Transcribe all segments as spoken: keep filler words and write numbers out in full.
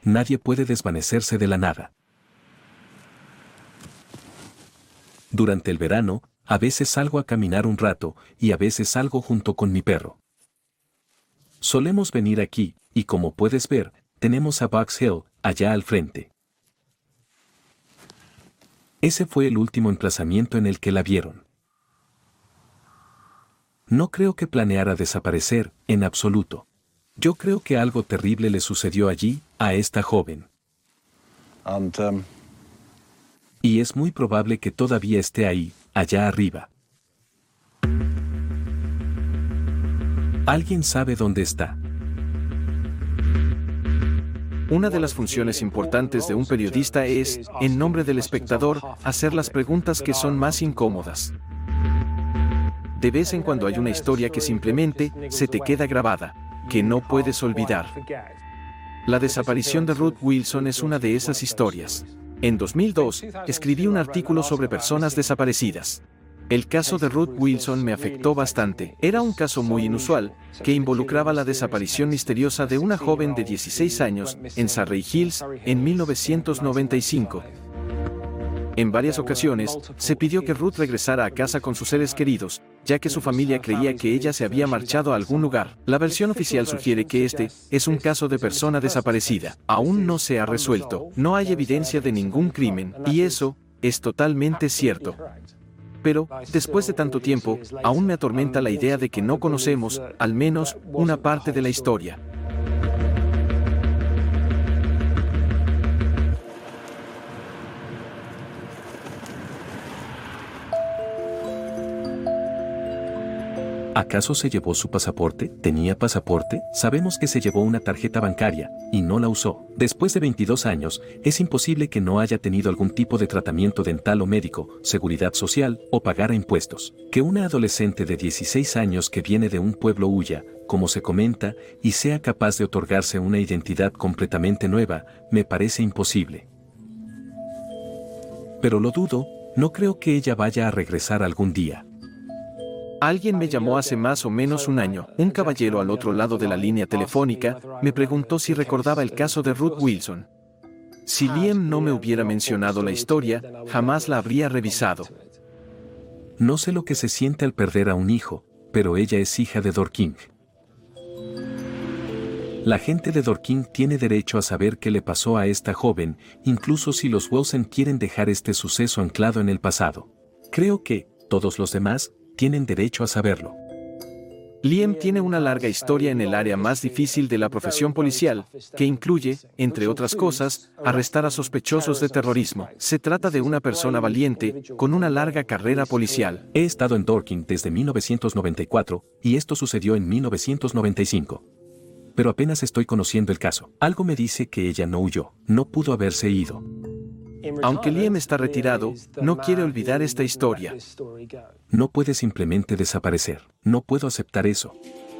Nadie puede desvanecerse de la nada. Durante el verano, a veces salgo a caminar un rato y a veces salgo junto con mi perro. Solemos venir aquí, y como puedes ver, tenemos a Box Hill, allá al frente. Ese fue el último emplazamiento en el que la vieron. No creo que planeara desaparecer, en absoluto. Yo creo que algo terrible le sucedió allí, a esta joven. And, um... Y es muy probable que todavía esté ahí, allá arriba. ¿Alguien sabe dónde está? Una de las funciones importantes de un periodista es, en nombre del espectador, hacer las preguntas que son más incómodas. De vez en cuando hay una historia que simplemente se te queda grabada, que no puedes olvidar. La desaparición de Ruth Wilson es una de esas historias. En dos mil dos, escribí un artículo sobre personas desaparecidas. El caso de Ruth Wilson me afectó bastante. Era un caso muy inusual, que involucraba la desaparición misteriosa de una joven de dieciséis años, en Surrey Hills, en mil novecientos noventa y cinco. En varias ocasiones, se pidió que Ruth regresara a casa con sus seres queridos, ya que su familia creía que ella se había marchado a algún lugar. La versión oficial sugiere que este es un caso de persona desaparecida. Aún no se ha resuelto. No hay evidencia de ningún crimen, y eso es totalmente cierto. Pero, después de tanto tiempo, aún me atormenta la idea de que no conocemos, al menos, una parte de la historia. ¿Acaso se llevó su pasaporte? ¿Tenía pasaporte? Sabemos que se llevó una tarjeta bancaria, y no la usó. Después de veintidós años, es imposible que no haya tenido algún tipo de tratamiento dental o médico, seguridad social, o pagara impuestos. Que una adolescente de dieciséis años que viene de un pueblo huya, como se comenta, y sea capaz de otorgarse una identidad completamente nueva, me parece imposible. Pero lo dudo, no creo que ella vaya a regresar algún día. Alguien me llamó hace más o menos un año. Un caballero al otro lado de la línea telefónica me preguntó si recordaba el caso de Ruth Wilson. Si Liam no me hubiera mencionado la historia, jamás la habría revisado. No sé lo que se siente al perder a un hijo, pero ella es hija de Dorking. La gente de Dorking tiene derecho a saber qué le pasó a esta joven, incluso si los Wilson quieren dejar este suceso anclado en el pasado. Creo que, todos los demás, tienen derecho a saberlo. Liam tiene una larga historia en el área más difícil de la profesión policial, que incluye, entre otras cosas, arrestar a sospechosos de terrorismo. Se trata de una persona valiente, con una larga carrera policial. He estado en Dorking desde mil novecientos noventa y cuatro, y esto sucedió en mil novecientos noventa y cinco. Pero apenas estoy conociendo el caso. Algo me dice que ella no huyó, no pudo haberse ido. Aunque Liam está retirado, no quiere olvidar esta historia. No puede simplemente desaparecer. No puedo aceptar eso.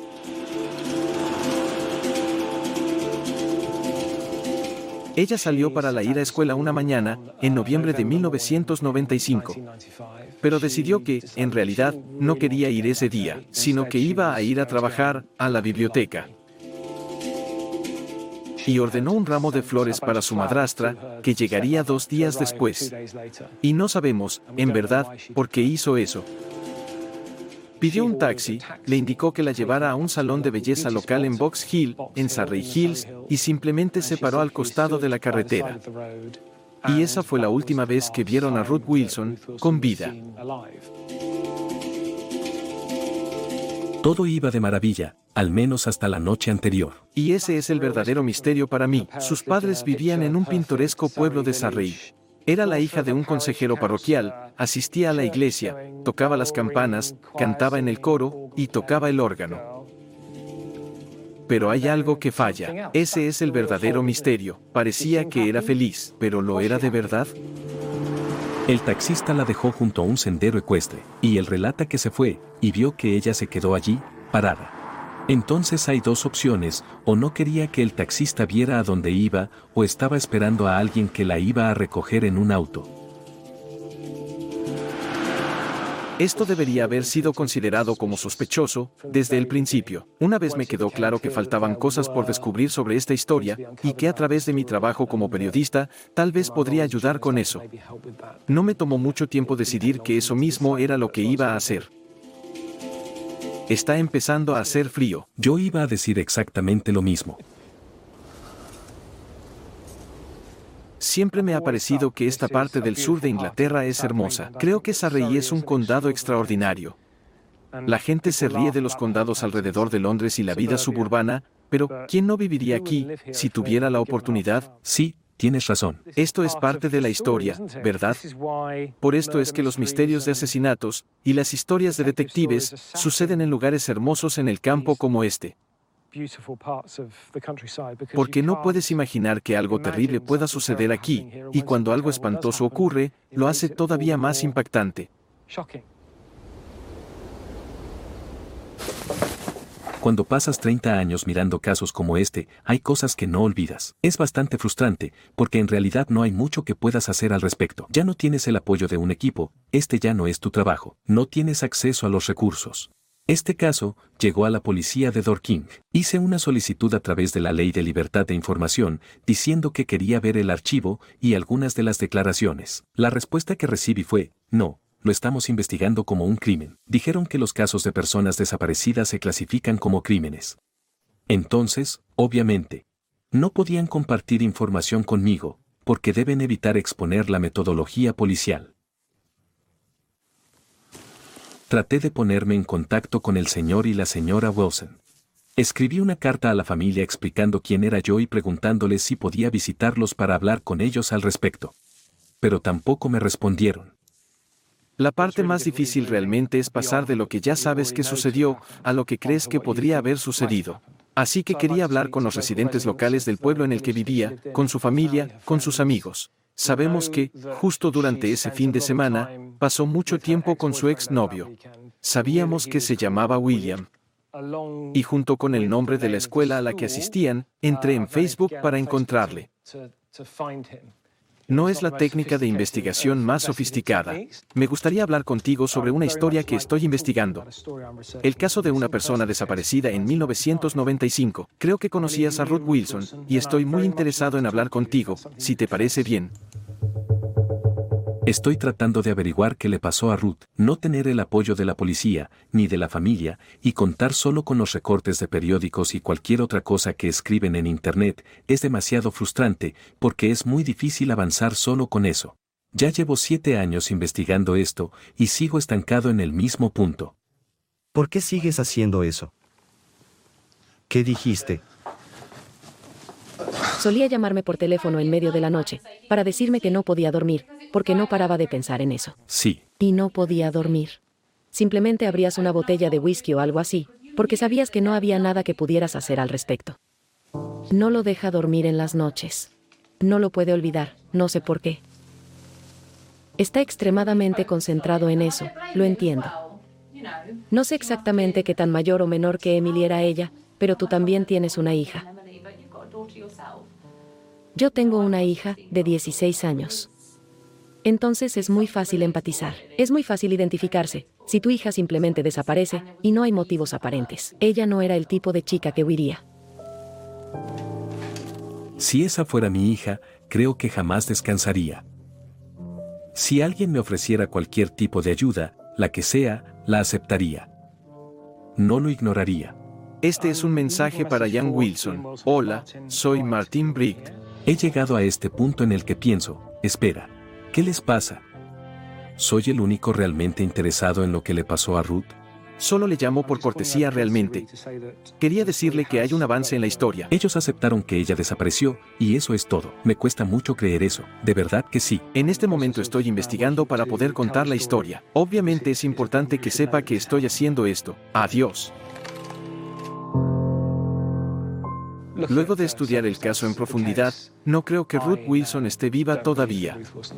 Ella salió para la ir a escuela una mañana, en noviembre de mil novecientos noventa y cinco. Pero decidió que, en realidad, no quería ir ese día, sino que iba a ir a trabajar a la biblioteca. Y ordenó un ramo de flores para su madrastra, que llegaría dos días después. Y no sabemos, en verdad, por qué hizo eso. Pidió un taxi, le indicó que la llevara a un salón de belleza local en Box Hill, en Surrey Hills, y simplemente se paró al costado de la carretera. Y esa fue la última vez que vieron a Ruth Wilson con vida. Todo iba de maravilla, al menos hasta la noche anterior. Y ese es el verdadero misterio para mí. Sus padres vivían en un pintoresco pueblo de Surrey. Era la hija de un consejero parroquial, asistía a la iglesia, tocaba las campanas, cantaba en el coro y tocaba el órgano. Pero hay algo que falla. Ese es el verdadero misterio. Parecía que era feliz, pero ¿lo era de verdad? El taxista la dejó junto a un sendero ecuestre, y él relata que se fue, y vio que ella se quedó allí, parada. Entonces hay dos opciones, o no quería que el taxista viera a dónde iba, o estaba esperando a alguien que la iba a recoger en un auto. Esto debería haber sido considerado como sospechoso desde el principio. Una vez me quedó claro que faltaban cosas por descubrir sobre esta historia y que a través de mi trabajo como periodista, tal vez podría ayudar con eso. No me tomó mucho tiempo decidir que eso mismo era lo que iba a hacer. Está empezando a hacer frío. Yo iba a decir exactamente lo mismo. Siempre me ha parecido que esta parte del sur de Inglaterra es hermosa. Creo que Surrey es un condado extraordinario. La gente se ríe de los condados alrededor de Londres y la vida suburbana, pero ¿quién no viviría aquí si tuviera la oportunidad? Sí, tienes razón. Esto es parte de la historia, ¿verdad? Por esto es que los misterios de asesinatos y las historias de detectives suceden en lugares hermosos en el campo como este. Porque no puedes imaginar que algo terrible pueda suceder aquí, y cuando algo espantoso ocurre, lo hace todavía más impactante. Cuando pasas treinta años mirando casos como este, hay cosas que no olvidas. Es bastante frustrante, porque en realidad no hay mucho que puedas hacer al respecto. Ya no tienes el apoyo de un equipo, este ya no es tu trabajo, no tienes acceso a los recursos. Este caso llegó a la policía de Dorking. Hice una solicitud a través de la Ley de Libertad de Información, diciendo que quería ver el archivo y algunas de las declaraciones. La respuesta que recibí fue, no, lo estamos investigando como un crimen. Dijeron que los casos de personas desaparecidas se clasifican como crímenes. Entonces, obviamente, no podían compartir información conmigo, porque deben evitar exponer la metodología policial. Traté de ponerme en contacto con el señor y la señora Wilson. Escribí una carta a la familia explicando quién era yo y preguntándoles si podía visitarlos para hablar con ellos al respecto. Pero tampoco me respondieron. La parte más difícil realmente es pasar de lo que ya sabes que sucedió a lo que crees que podría haber sucedido. Así que quería hablar con los residentes locales del pueblo en el que vivía, con su familia, con sus amigos. Sabemos que, justo durante ese fin de semana, pasó mucho tiempo con su exnovio. Sabíamos que se llamaba William. Y junto con el nombre de la escuela a la que asistían, entré en Facebook para encontrarle. No es la técnica de investigación más sofisticada. Me gustaría hablar contigo sobre una historia que estoy investigando. El caso de una persona desaparecida en mil novecientos noventa y cinco. Creo que conocías a Ruth Wilson, y estoy muy interesado en hablar contigo, si te parece bien. Estoy tratando de averiguar qué le pasó a Ruth, no tener el apoyo de la policía, ni de la familia, y contar solo con los recortes de periódicos y cualquier otra cosa que escriben en Internet, es demasiado frustrante, porque es muy difícil avanzar solo con eso. Ya llevo siete años investigando esto, y sigo estancado en el mismo punto. ¿Por qué sigues haciendo eso? ¿Qué dijiste? Solía llamarme por teléfono en medio de la noche, para decirme que no podía dormir, porque no paraba de pensar en eso. Sí. Y no podía dormir. Simplemente abrías una botella de whisky o algo así, porque sabías que no había nada que pudieras hacer al respecto. No lo deja dormir en las noches. No lo puede olvidar, no sé por qué. Está extremadamente concentrado en eso, lo entiendo. No sé exactamente qué tan mayor o menor que Emily era ella, pero tú también tienes una hija. Yo tengo una hija de dieciséis años. Entonces es muy fácil empatizar. Es muy fácil identificarse. Si tu hija simplemente desaparece y no hay motivos aparentes. Ella no era el tipo de chica que huiría. Si esa fuera mi hija, creo que jamás descansaría. Si alguien me ofreciera cualquier tipo de ayuda, la que sea, la aceptaría. No lo ignoraría. Este es un mensaje para Jan Wilson. Hola, soy Martin Bright. He llegado a este punto en el que pienso, espera, ¿qué les pasa? ¿Soy el único realmente interesado en lo que le pasó a Ruth? Solo le llamo por cortesía realmente. Quería decirle que hay un avance en la historia. Ellos aceptaron que ella desapareció, y eso es todo. Me cuesta mucho creer eso, de verdad que sí. En este momento estoy investigando para poder contar la historia. Obviamente es importante que sepa que estoy haciendo esto. Adiós. Luego de estudiar el caso en profundidad, no creo que Ruth Wilson esté viva todavía.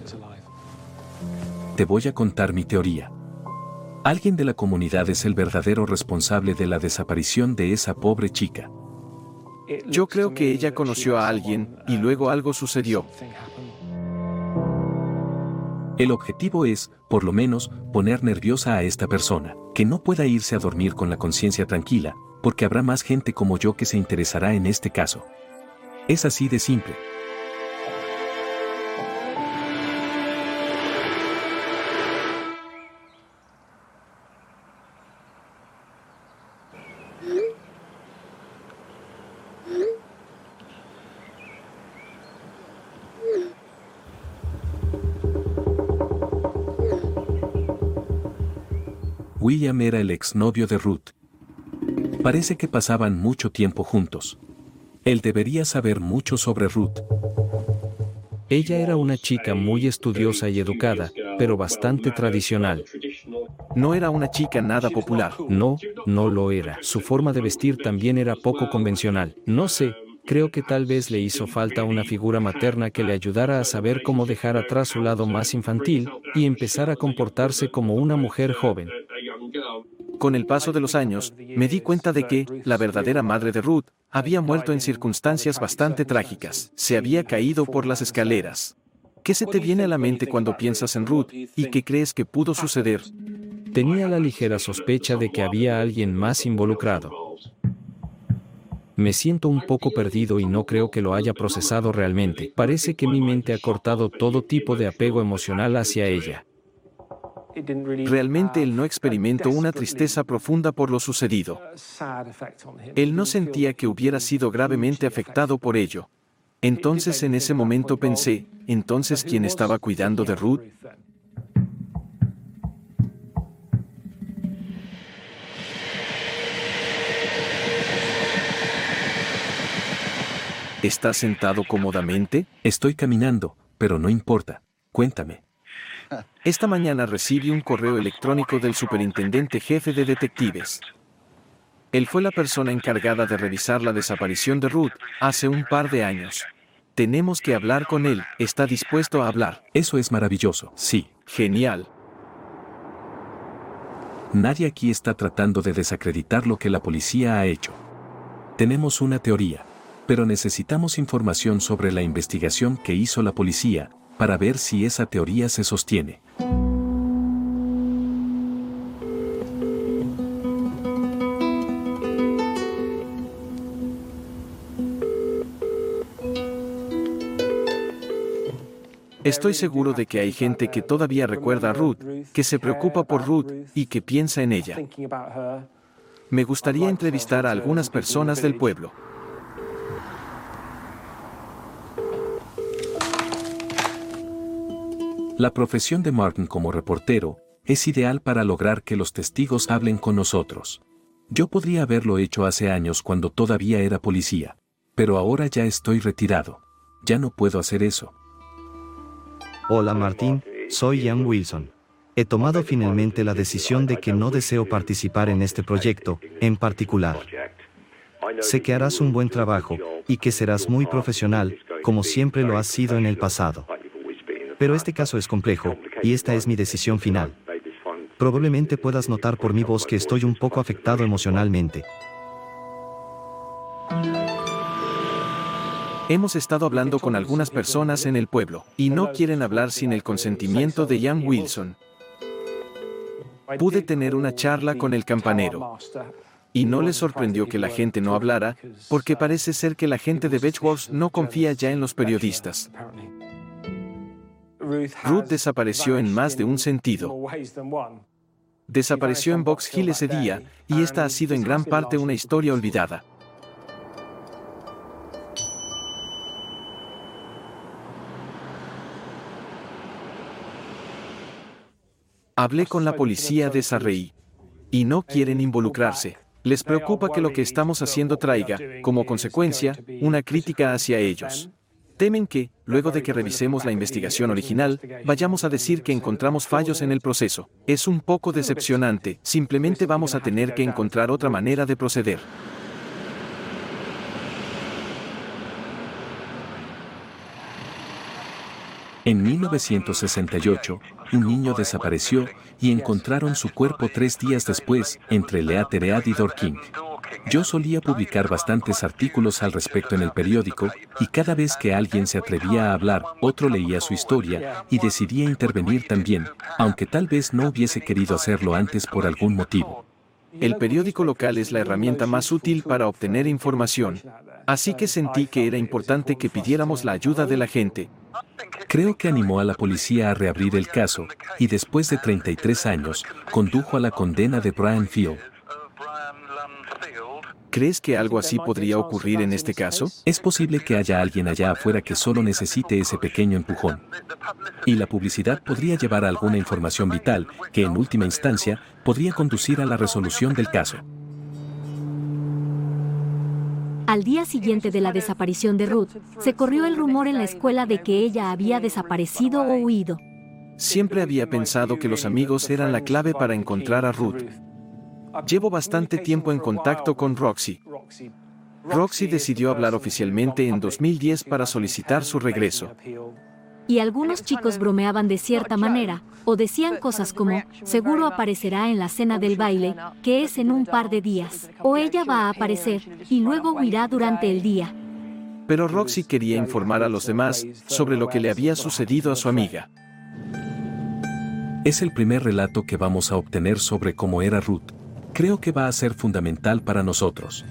Te voy a contar mi teoría. Alguien de la comunidad es el verdadero responsable de la desaparición de esa pobre chica. Yo creo que ella conoció a alguien y luego algo sucedió. El objetivo es, por lo menos, poner nerviosa a esta persona, que no pueda irse a dormir con la conciencia tranquila, porque habrá más gente como yo que se interesará en este caso. Es así de simple. William era el exnovio de Ruth. Parece que pasaban mucho tiempo juntos. Él debería saber mucho sobre Ruth. Ella era una chica muy estudiosa y educada, pero bastante tradicional. No era una chica nada popular. No, no lo era. Su forma de vestir también era poco convencional. No sé, creo que tal vez le hizo falta una figura materna que le ayudara a saber cómo dejar atrás su lado más infantil y empezar a comportarse como una mujer joven. Con el paso de los años, me di cuenta de que, la verdadera madre de Ruth, había muerto en circunstancias bastante trágicas. Se había caído por las escaleras. ¿Qué se te viene a la mente cuando piensas en Ruth, y qué crees que pudo suceder? Tenía la ligera sospecha de que había alguien más involucrado. Me siento un poco perdido y no creo que lo haya procesado realmente. Parece que mi mente ha cortado todo tipo de apego emocional hacia ella. Realmente él no experimentó una tristeza profunda por lo sucedido. Él no sentía que hubiera sido gravemente afectado por ello. Entonces en ese momento pensé, ¿entonces quién estaba cuidando de Ruth? ¿Estás sentado cómodamente? Estoy caminando, pero no importa. Cuéntame. Esta mañana recibí un correo electrónico del superintendente jefe de detectives. Él fue la persona encargada de revisar la desaparición de Ruth hace un par de años. Tenemos que hablar con él. ¿Está dispuesto a hablar? Eso es maravilloso. Sí. Genial. Nadie aquí está tratando de desacreditar lo que la policía ha hecho. Tenemos una teoría, pero necesitamos información sobre la investigación que hizo la policía, para ver si esa teoría se sostiene. Estoy seguro de que hay gente que todavía recuerda a Ruth, que se preocupa por Ruth y que piensa en ella. Me gustaría entrevistar a algunas personas del pueblo. La profesión de Martin como reportero es ideal para lograr que los testigos hablen con nosotros. Yo podría haberlo hecho hace años cuando todavía era policía, pero ahora ya estoy retirado. Ya no puedo hacer eso. Hola Martín, soy Ian Wilson. He tomado finalmente la decisión de que no deseo participar en este proyecto, en particular. Sé que harás un buen trabajo, y que serás muy profesional, como siempre lo has sido en el pasado. Pero este caso es complejo, y esta es mi decisión final. Probablemente puedas notar por mi voz que estoy un poco afectado emocionalmente. Hemos estado hablando con algunas personas en el pueblo, y no quieren hablar sin el consentimiento de Ian Wilson. Pude tener una charla con el campanero, y no le sorprendió que la gente no hablara, porque parece ser que la gente de Beechworth no confía ya en los periodistas. Ruth desapareció en más de un sentido. Desapareció en Box Hill ese día, y esta ha sido en gran parte una historia olvidada. Hablé con la policía de Surrey, y no quieren involucrarse. Les preocupa que lo que estamos haciendo traiga, como consecuencia, una crítica hacia ellos. Temen que, luego de que revisemos la investigación original, vayamos a decir que encontramos fallos en el proceso. Es un poco decepcionante, simplemente vamos a tener que encontrar otra manera de proceder. En mil novecientos sesenta y ocho, un niño desapareció y encontraron su cuerpo tres días después entre Leatheread y Dorking. Yo solía publicar bastantes artículos al respecto en el periódico, y cada vez que alguien se atrevía a hablar, otro leía su historia y decidía intervenir también, aunque tal vez no hubiese querido hacerlo antes por algún motivo. El periódico local es la herramienta más útil para obtener información, así que sentí que era importante que pidiéramos la ayuda de la gente. Creo que animó a la policía a reabrir el caso, y después de treinta y tres años, condujo a la condena de Brian Field. ¿Crees que algo así podría ocurrir en este caso? Es posible que haya alguien allá afuera que solo necesite ese pequeño empujón. Y la publicidad podría llevar a alguna información vital, que en última instancia, podría conducir a la resolución del caso. Al día siguiente de la desaparición de Ruth, se corrió el rumor en la escuela de que ella había desaparecido o huido. Siempre había pensado que los amigos eran la clave para encontrar a Ruth. Llevo bastante tiempo en contacto con Roxy. Roxy decidió hablar oficialmente en dos mil diez para solicitar su regreso. Y algunos chicos bromeaban de cierta manera, o decían cosas como, seguro aparecerá en la cena del baile, que es en un par de días, o ella va a aparecer, y luego huirá durante el día. Pero Roxy quería informar a los demás sobre lo que le había sucedido a su amiga. Es el primer relato que vamos a obtener sobre cómo era Ruth. Creo que va a ser fundamental para nosotros.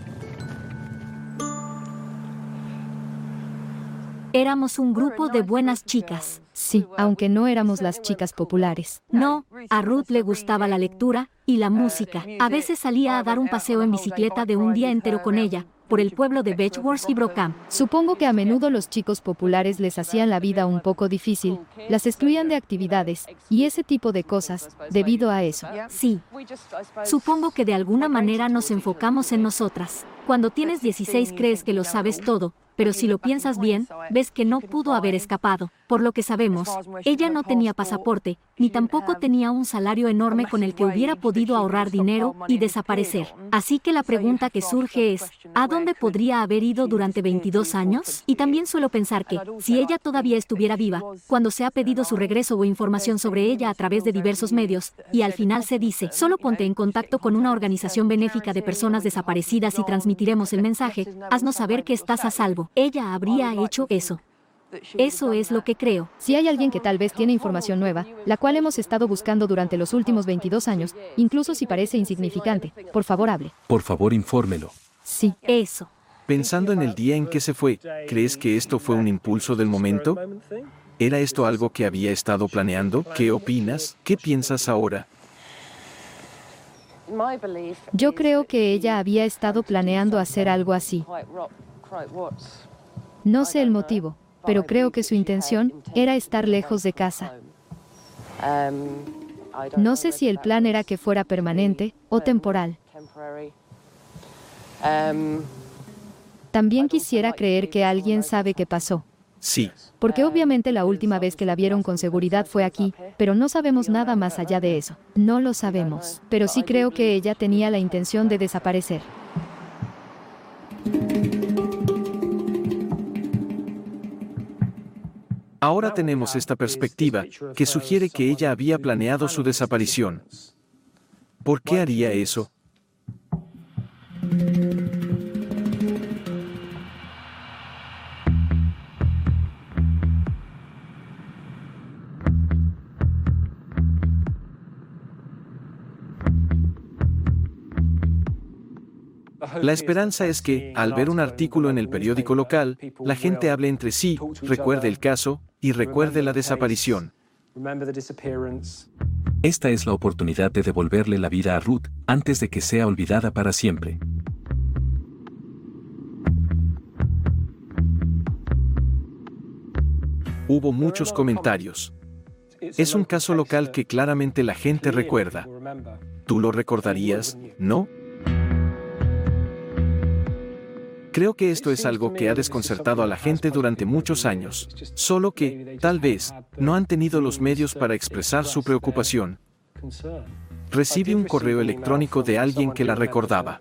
Éramos un grupo de buenas chicas. Sí, aunque no éramos las chicas populares. No, a Ruth le gustaba la lectura y la música. A veces salía a dar un paseo en bicicleta de un día entero con ella, por el pueblo de Betchworth y Brockham. Supongo que a menudo los chicos populares les hacían la vida un poco difícil, las excluían de actividades, y ese tipo de cosas, debido a eso. Sí. Supongo que de alguna manera nos enfocamos en nosotras. Cuando tienes dieciséis crees que lo sabes todo, pero si lo piensas bien, ves que no pudo haber escapado. Por lo que sabemos, ella no tenía pasaporte, ni tampoco tenía un salario enorme con el que hubiera podido ahorrar dinero y desaparecer. Así que la pregunta que surge es, ¿a dónde podría haber ido durante veintidós años? Y también suelo pensar que, si ella todavía estuviera viva, cuando se ha pedido su regreso o información sobre ella a través de diversos medios, y al final se dice, solo ponte en contacto con una organización benéfica de personas desaparecidas y transmitiremos el mensaje, haznos saber que estás a salvo. Ella habría hecho eso. Eso es lo que creo. Si hay alguien que tal vez tiene información nueva, la cual hemos estado buscando durante los últimos veintidós años, incluso si parece insignificante, por favor hable. Por favor, infórmelo. Sí, eso. Pensando en el día en que se fue, ¿crees que esto fue un impulso del momento? ¿Era esto algo que había estado planeando? ¿Qué opinas? ¿Qué piensas ahora? Yo creo que ella había estado planeando hacer algo así. No sé el motivo, pero creo que su intención era estar lejos de casa. No sé si el plan era que fuera permanente o temporal. También quisiera creer que alguien sabe qué pasó. Sí. Porque obviamente la última vez que la vieron con seguridad fue aquí, pero no sabemos nada más allá de eso. No lo sabemos, pero sí creo que ella tenía la intención de desaparecer. Ahora tenemos esta perspectiva, que sugiere que ella había planeado su desaparición. ¿Por qué haría eso? La esperanza es que, al ver un artículo en el periódico local, la gente hable entre sí, recuerde el caso, y recuerde la desaparición. Esta es la oportunidad de devolverle la vida a Ruth, antes de que sea olvidada para siempre. Hubo muchos comentarios. Es un caso local que claramente la gente recuerda. ¿Tú lo recordarías, no? Creo que esto es algo que ha desconcertado a la gente durante muchos años, solo que, tal vez, no han tenido los medios para expresar su preocupación. Recibí un correo electrónico de alguien que la recordaba.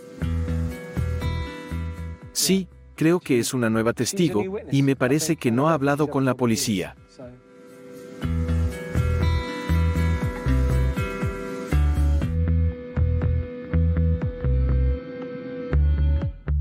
Sí, creo que es una nueva testigo, y me parece que no ha hablado con la policía.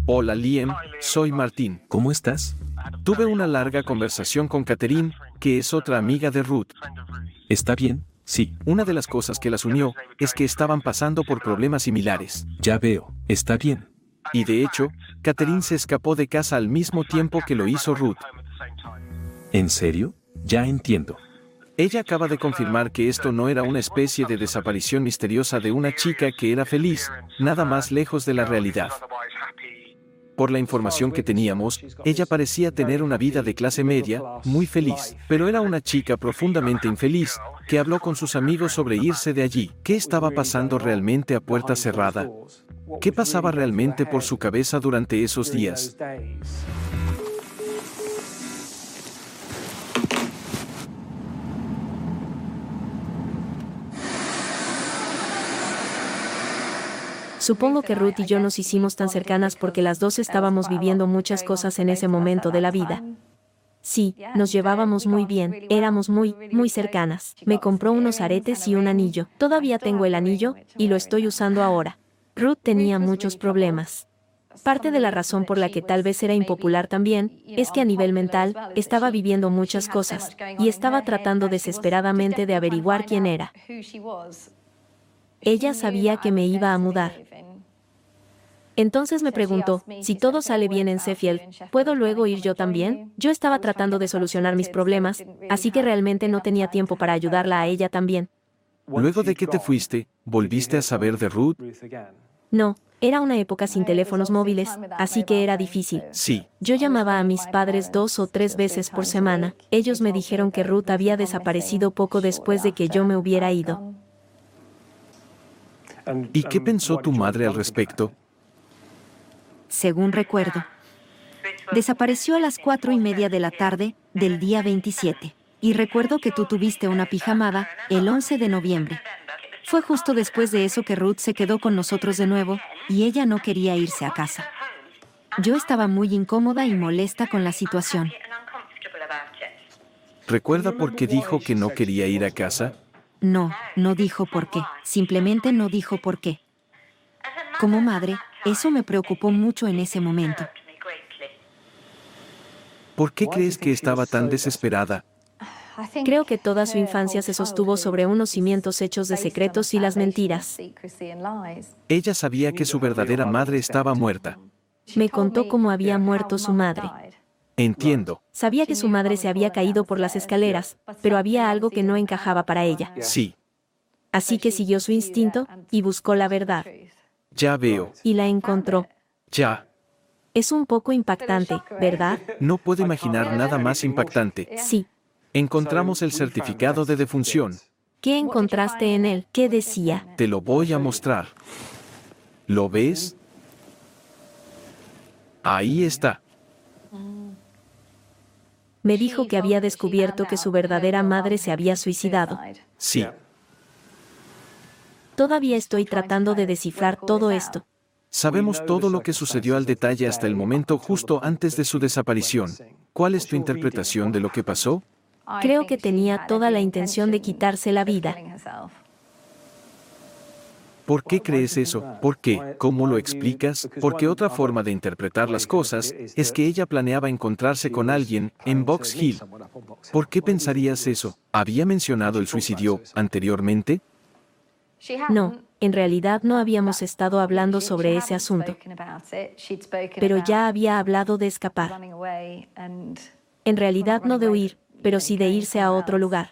Hola Liam, soy Martín. ¿Cómo estás? Tuve una larga conversación con Catherine, que es otra amiga de Ruth. ¿Está bien? Sí. Una de las cosas que las unió es que estaban pasando por problemas similares. Ya veo, está bien. Y de hecho, Catherine se escapó de casa al mismo tiempo que lo hizo Ruth. ¿En serio? Ya entiendo. Ella acaba de confirmar que esto no era una especie de desaparición misteriosa de una chica que era feliz, nada más lejos de la realidad. Por la información que teníamos, ella parecía tener una vida de clase media, muy feliz, pero era una chica profundamente infeliz, que habló con sus amigos sobre irse de allí. ¿Qué estaba pasando realmente a puerta cerrada? ¿Qué pasaba realmente por su cabeza durante esos días? Supongo que Ruth y yo nos hicimos tan cercanas porque las dos estábamos viviendo muchas cosas en ese momento de la vida. Sí, nos llevábamos muy bien, éramos muy, muy cercanas. Me compró unos aretes y un anillo. Todavía tengo el anillo, y lo estoy usando ahora. Ruth tenía muchos problemas. Parte de la razón por la que tal vez era impopular también, es que a nivel mental, estaba viviendo muchas cosas, y estaba tratando desesperadamente de averiguar quién era. Ella sabía que me iba a mudar. Entonces me preguntó, si todo sale bien en Sheffield, ¿puedo luego ir yo también? Yo estaba tratando de solucionar mis problemas, así que realmente no tenía tiempo para ayudarla a ella también. Luego de que te fuiste, ¿volviste a saber de Ruth? No, era una época sin teléfonos móviles, así que era difícil. Sí. Yo llamaba a mis padres dos o tres veces por semana. Ellos me dijeron que Ruth había desaparecido poco después de que yo me hubiera ido. ¿Y qué pensó tu madre al respecto? Según recuerdo, desapareció a las cuatro y media de la tarde del día veintisiete. Y recuerdo que tú tuviste una pijamada el once de noviembre. Fue justo después de eso que Ruth se quedó con nosotros de nuevo, y ella no quería irse a casa. Yo estaba muy incómoda y molesta con la situación. ¿Recuerda por qué dijo que no quería ir a casa? No, no dijo por qué. Simplemente no dijo por qué. Como madre, eso me preocupó mucho en ese momento. ¿Por qué crees que estaba tan desesperada? Creo que toda su infancia se sostuvo sobre unos cimientos hechos de secretos y las mentiras. Ella sabía que su verdadera madre estaba muerta. Me contó cómo había muerto su madre. Entiendo. Sabía que su madre se había caído por las escaleras, pero había algo que no encajaba para ella. Sí. Así que siguió su instinto y buscó la verdad. Ya veo. Y la encontró. Ya. Es un poco impactante, ¿verdad? No puedo imaginar nada más impactante. Sí. Encontramos el certificado de defunción. ¿Qué encontraste en él? ¿Qué decía? Te lo voy a mostrar. ¿Lo ves? Ahí está. Me dijo que había descubierto que su verdadera madre se había suicidado. Sí. Todavía estoy tratando de descifrar todo esto. Sabemos todo lo que sucedió al detalle hasta el momento justo antes de su desaparición. ¿Cuál es tu interpretación de lo que pasó? Creo que tenía toda la intención de quitarse la vida. ¿Por qué crees eso? ¿Por qué? ¿Cómo lo explicas? Porque otra forma de interpretar las cosas es que ella planeaba encontrarse con alguien en Box Hill. ¿Por qué pensarías eso? ¿Había mencionado el suicidio anteriormente? No, en realidad no habíamos estado hablando sobre ese asunto. Pero ya había hablado de escapar. En realidad no de huir, pero sí de irse a otro lugar.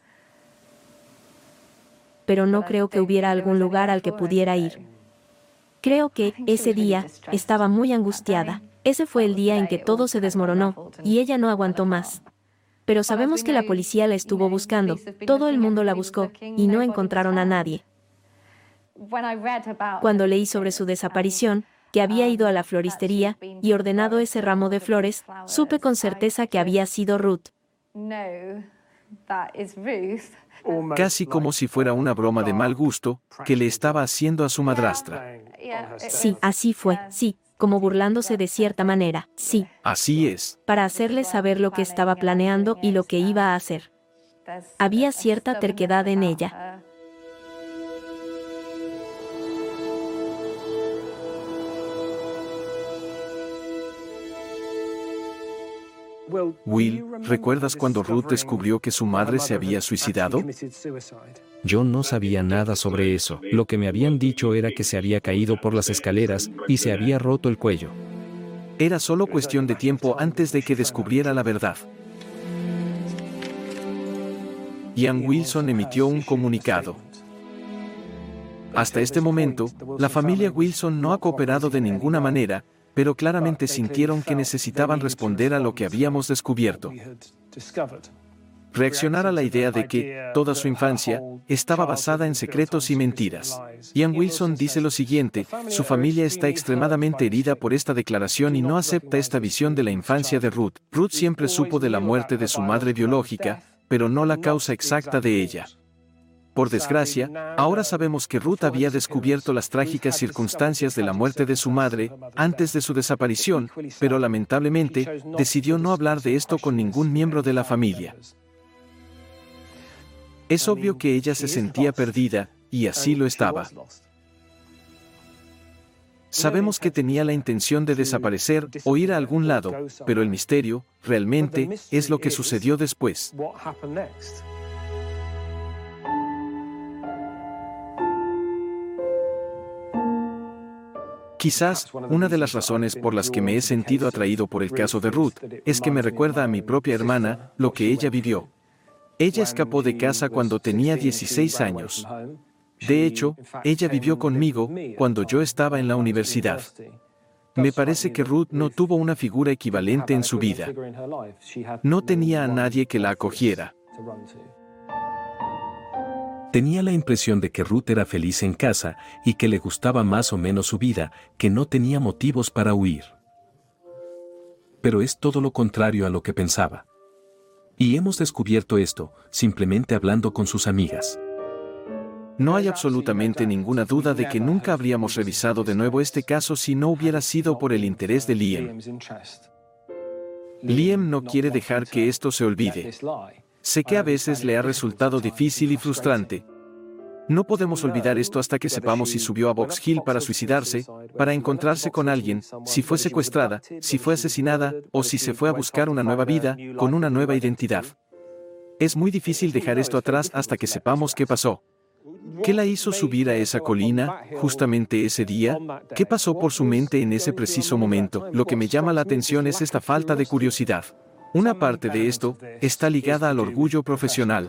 Pero no creo que hubiera algún lugar al que pudiera ir. Creo que, ese día, estaba muy angustiada. Ese fue el día en que todo se desmoronó, y ella no aguantó más. Pero sabemos que la policía la estuvo buscando, todo el mundo la buscó, y no encontraron a nadie. Cuando leí sobre su desaparición, que había ido a la floristería y ordenado ese ramo de flores, supe con certeza que había sido Ruth. Casi como si fuera una broma de mal gusto que le estaba haciendo a su madrastra. Sí, así fue, sí, como burlándose de cierta manera, sí. Así es. Para hacerle saber lo que estaba planeando y lo que iba a hacer. Había cierta terquedad en ella. Will, ¿recuerdas cuando Ruth descubrió que su madre se había suicidado? Yo no sabía nada sobre eso. Lo que me habían dicho era que se había caído por las escaleras y se había roto el cuello. Era solo cuestión de tiempo antes de que descubriera la verdad. Ian Wilson emitió un comunicado. Hasta este momento, la familia Wilson no ha cooperado de ninguna manera, pero claramente sintieron que necesitaban responder a lo que habíamos descubierto. Reaccionar a la idea de que, toda su infancia, estaba basada en secretos y mentiras. Ian Wilson dice lo siguiente: su familia está extremadamente herida por esta declaración y no acepta esta visión de la infancia de Ruth. Ruth siempre supo de la muerte de su madre biológica, pero no la causa exacta de ella. Por desgracia, ahora sabemos que Ruth había descubierto las trágicas circunstancias de la muerte de su madre antes de su desaparición, pero lamentablemente, decidió no hablar de esto con ningún miembro de la familia. Es obvio que ella se sentía perdida, y así lo estaba. Sabemos que tenía la intención de desaparecer o ir a algún lado, pero el misterio, realmente, es lo que sucedió después. Quizás, una de las razones por las que me he sentido atraído por el caso de Ruth, es que me recuerda a mi propia hermana, lo que ella vivió. Ella escapó de casa cuando tenía dieciséis años. De hecho, ella vivió conmigo cuando yo estaba en la universidad. Me parece que Ruth no tuvo una figura equivalente en su vida. No tenía a nadie que la acogiera. Tenía la impresión de que Ruth era feliz en casa y que le gustaba más o menos su vida, que no tenía motivos para huir. Pero es todo lo contrario a lo que pensaba. Y hemos descubierto esto, simplemente hablando con sus amigas. No hay absolutamente ninguna duda de que nunca habríamos revisado de nuevo este caso si no hubiera sido por el interés de Liam. Liam no quiere dejar que esto se olvide. Sé que a veces le ha resultado difícil y frustrante. No podemos olvidar esto hasta que sepamos si subió a Box Hill para suicidarse, para encontrarse con alguien, si fue secuestrada, si fue asesinada, o si se fue a buscar una nueva vida, con una nueva identidad. Es muy difícil dejar esto atrás hasta que sepamos qué pasó. ¿Qué la hizo subir a esa colina, justamente ese día? ¿Qué pasó por su mente en ese preciso momento? Lo que me llama la atención es esta falta de curiosidad. Una parte de esto está ligada al orgullo profesional.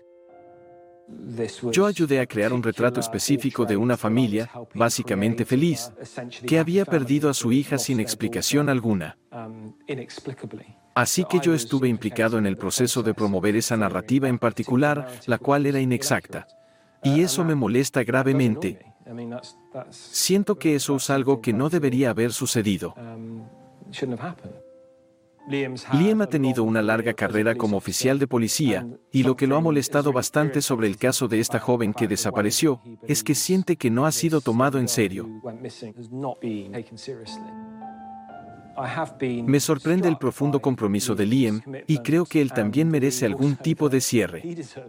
Yo ayudé a crear un retrato específico de una familia, básicamente feliz, que había perdido a su hija sin explicación alguna. Así que yo estuve implicado en el proceso de promover esa narrativa en particular, la cual era inexacta. Y eso me molesta gravemente. Siento que eso es algo que no debería haber sucedido. Liam ha tenido una larga carrera como oficial de policía, y lo que lo ha molestado bastante sobre el caso de esta joven que desapareció, es que siente que no ha sido tomado en serio. Me sorprende el profundo compromiso de Liam, y creo que él también merece algún tipo de cierre.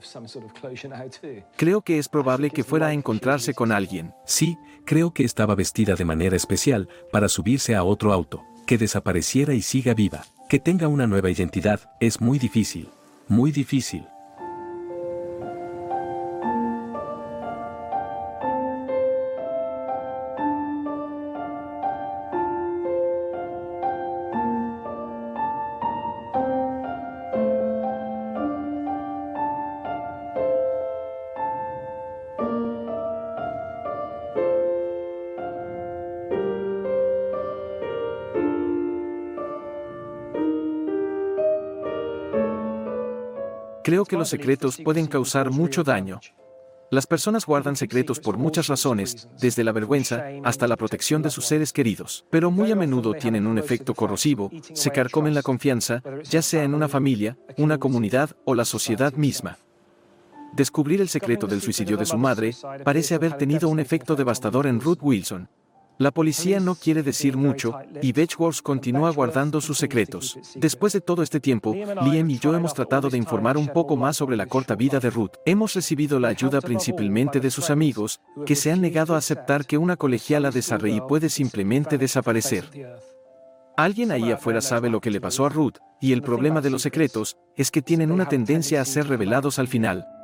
Creo que es probable que fuera a encontrarse con alguien. Sí, creo que estaba vestida de manera especial para subirse a otro auto, que desapareciera y siga viva. Que tenga una nueva identidad es muy difícil, muy difícil. Creo que los secretos pueden causar mucho daño. Las personas guardan secretos por muchas razones, desde la vergüenza hasta la protección de sus seres queridos, pero muy a menudo tienen un efecto corrosivo, se carcomen la confianza, ya sea en una familia, una comunidad o la sociedad misma. Descubrir el secreto del suicidio de su madre parece haber tenido un efecto devastador en Ruth Wilson. La policía no quiere decir mucho, y Betchworth continúa guardando sus secretos. Después de todo este tiempo, Liam y yo hemos tratado de informar un poco más sobre la corta vida de Ruth. Hemos recibido la ayuda principalmente de sus amigos, que se han negado a aceptar que una colegiala de Surrey puede simplemente desaparecer. Alguien ahí afuera sabe lo que le pasó a Ruth, y el problema de los secretos es que tienen una tendencia a ser revelados al final.